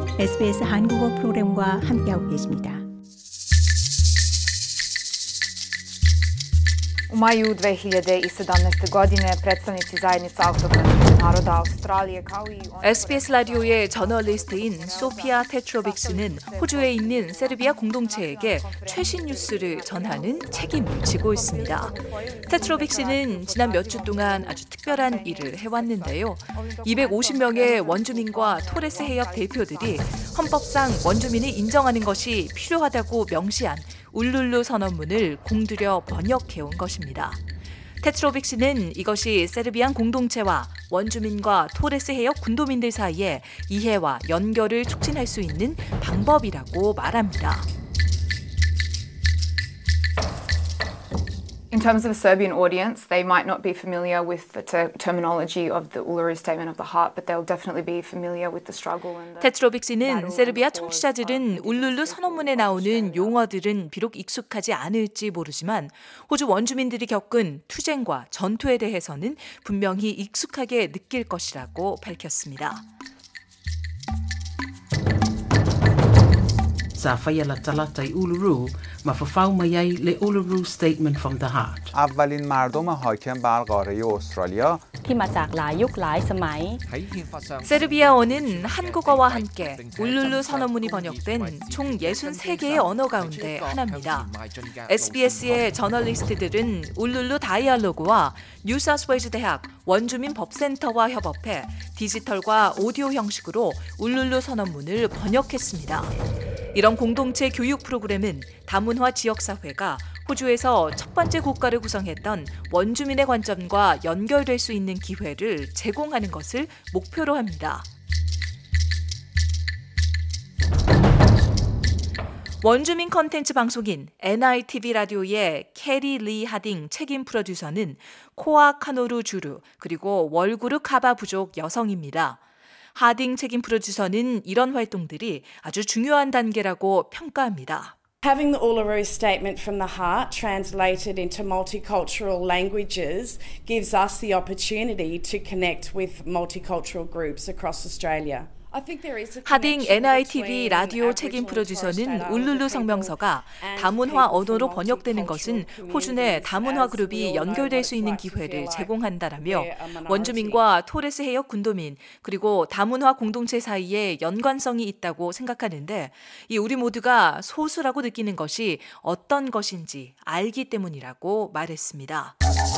SBS 한국어 프로그램과 함께하고 계십니다. U maju 2017. godine predstavnici zajednica autohtonih naroda Australije kao i SBS 라디오의 저널리스트인 소피아 테트로빅스는 호주에 있는 세르비아 공동체에게 최신 뉴스를 전하는 책임을 지고 있습니다. 테트로빅스는 지난 몇 주 동안 아주 특별한 일을 해왔는데요. 250명의 원주민과 토레스 해역 대표들이 헌법상 원주민을 인정하는 것이 필요하다고 명시한 울룰루 선언문을 공들여 번역해온 것입니다. 테트로빅스는 이것이 세르비안 공동체와 원주민과 토레스 해역 군도민들 사이의 이해와 연결을 촉진할 수 있는 방법이라고 말합니다. In terms of a Serbian audience, they might not be familiar with the terminology of the Uluru Statement of the Heart, but they'll definitely be familiar with the struggle and the 테트로빅스는 세르비아 청취자들은 울룰루 선언문에 나오는 용어들은 비록 익숙하지 않을지 모르지만 호주 원주민들이 겪은 투쟁과 전투에 대해서는 분명히 익숙하게 느낄 것이라고 밝혔습니다. Sa fayala talatay Uluru mafafau mayay le Uluru Statement from the Heart. اولین مردم حاکم بر قاره استرالیا ที่มาจากหลายยุคหลายสมัย 세르비아어는 한국어와 함께 울룰루 선언문이 번역된 총 63개의 언어 가운데 하나입니다. SBS의 저널리스트들은 울룰루 다이알로그와 뉴사우스웨일즈 대학 원주민 법센터와 협업해 디지털과 오디오 형식으로 울룰루 선언문을 번역했습니다. 이런 공동체 교육 프로그램은 다문화 지역사회가 호주에서 첫 번째 국가를 구성했던 원주민의 관점과 연결될 수 있는 기회를 제공하는 것을 목표로 합니다. 원주민 컨텐츠 방송인 NITV 라디오의 캐리 리 하딩 책임 프로듀서는 코아 카노루 주루 그리고 월구르 카바 부족 여성입니다. 하딩 책임 프로듀서는 이런 활동들이 아주 중요한 단계라고 평가합니다. Having the Uluru Statement from the Heart translated into multicultural languages gives us the opportunity to connect with multicultural groups across Australia. 하딩 NITV 라디오 책임 프로듀서는 울룰루 성명서가 다문화 언어로 번역되는 것은 호주 내 다문화 그룹이 연결될 수 있는 기회를 제공한다라며 원주민과 토레스 해역 군도민 그리고 다문화 공동체 사이에 연관성이 있다고 생각하는데 우리 모두가 소수라고 느끼는 것이 어떤 것인지 알기 때문이라고 말했습니다.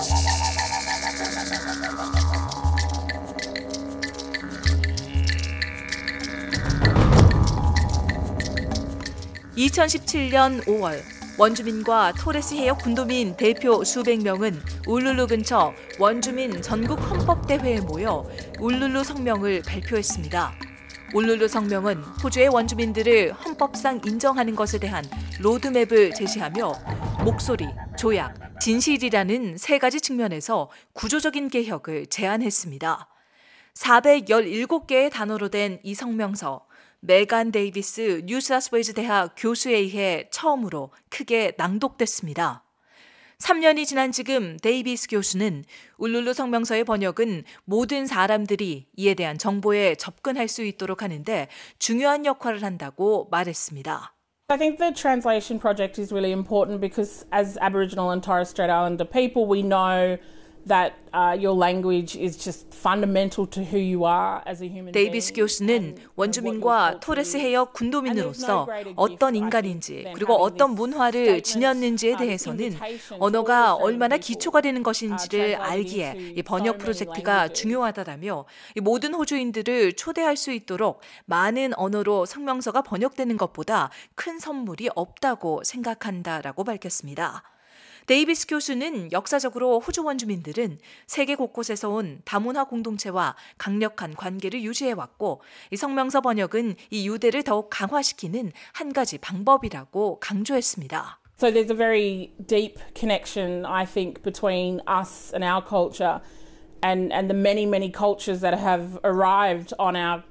2017년 5월 원주민과 토레스 해역 군도민 대표 수백 명은 울룰루 근처 원주민 전국 헌법대회에 모여 울룰루 성명을 발표했습니다. 울룰루 성명은 호주의 원주민들을 헌법상 인정하는 것에 대한 로드맵을 제시하며 목소리, 조약, 진실이라는 세 가지 측면에서 구조적인 개혁을 제안했습니다. 417개의 단어로 된 이 성명서, 메간 데이비스 뉴사우스웨일즈 대학 교수에 의해 처음으로 크게 낭독됐습니다. 3년이 지난 지금 데이비스 교수는 울룰루 성명서의 번역은 모든 사람들이 이에 대한 정보에 접근할 수 있도록 하는데 중요한 역할을 한다고 말했습니다. I think the translation project is really important because as Aboriginal and Torres Strait Islander people, we know that your language is just fundamental to who you are as a human being. 데이비스 교수는 원주민과 토레스 해역 군도민으로서 어떤 인간인지 그리고 어떤 문화를 지녔는지에 대해서는 언어가 얼마나 기초가 되는 것인지를 알기에 이 번역 프로젝트가 중요하다라며 모든 호주인들을 초대할 수 있도록 많은 언어로 성명서가 번역되는 것보다 큰 선물이 없다고 생각한다라고 밝혔습니다. 데이비스 교수는 역사적으로 호주 원주민들은 세계 곳곳에서 온 다문화 공동체와 강력한 관계를 유지해왔고 이 성명서 번역은 이 유대를 더욱 강화시키는 한 가지 방법이라고 강조했습니다. So there's a very deep connection, I think, between us and our culture and the many, many cultures that have arrived on our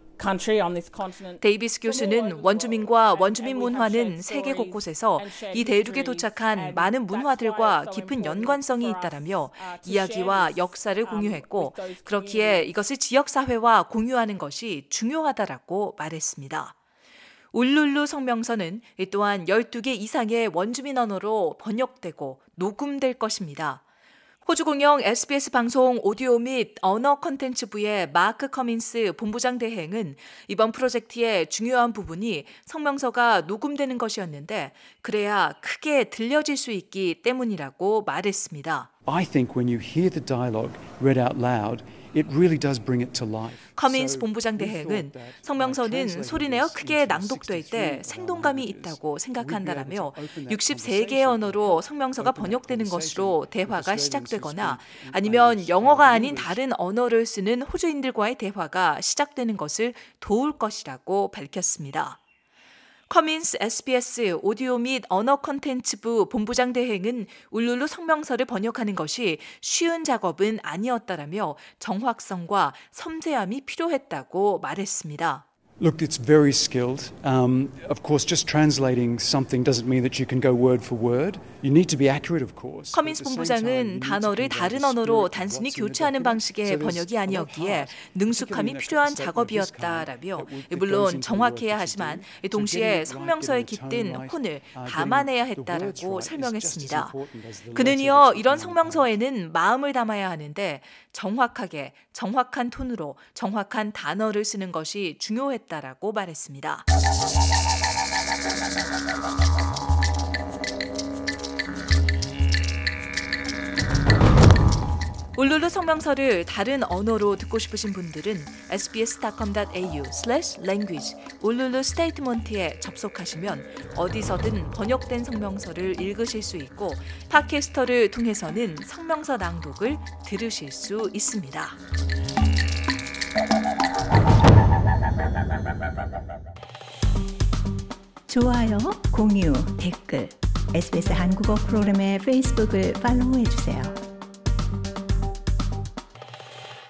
데이비스 교수는 원주민과 원주민 문화는 세계 곳곳에서 이 대륙에 도착한 많은 문화들과 깊은 연관성이 있다라며 이야기와 역사를 공유했고 그렇기에 이것을 지역사회와 공유하는 것이 중요하다라고 말했습니다. 울룰루 성명서는 또한 12개 이상의 원주민 언어로 번역되고 녹음될 것입니다. 호주 공영 SBS 방송 오디오 및 언어 컨텐츠부의 마크 커민스 본부장 대행은 이번 프로젝트의 중요한 부분이 성명서가 녹음되는 것이었는데 그래야 크게 들려질 수 있기 때문이라고 말했습니다. I think when you hear the dialogue read out loud, it really does bring it to life. 커민스 본부장 대행은 성명서는 소리내어 크게 낭독될 때 생동감이 있다고 생각한다라며 63개의 언어로 성명서가 번역되는 것으로 대화가 시작되거나 아니면 영어가 아닌 다른 언어를 쓰는 호주인들과의 대화가 시작되는 것을 도울 것이라고 밝혔습니다. 커민스 SBS 오디오 및 언어 컨텐츠부 본부장 대행은 울룰루 성명서를 번역하는 것이 쉬운 작업은 아니었다라며 정확성과 섬세함이 필요했다고 말했습니다. Look, it's very skilled. Of course, just translating something doesn't mean that you can go word for word. You need to be accurate, of course. 커민스 본부장은 단어를 다른 언어로 단순히 교체하는 방식의 번역이 아니었기에 능숙함이 필요한 작업이었다라며 물론 정확해야 하지만 동시에 성명서에 깃든 혼을 담아내야 했다라고 설명했습니다. 그는 이어 이런 성명서에는 마음을 담아야 하는데 정확하게 정확한 톤으로 정확한 단어를 쓰는 것이 중요했다라고 말했습니다. 울룰루 성명서를 다른 언어로 듣고 싶으신 분들은 sbs.com.au/language 울룰루 스테이트먼트에 접속하시면 어디서든 번역된 성명서를 읽으실 수 있고 팟캐스터를 통해서는 성명서 낭독을 들으실 수 있습니다. 좋아요, 공유, 댓글 SBS 한국어 프로그램의 페이스북을 팔로우해주세요.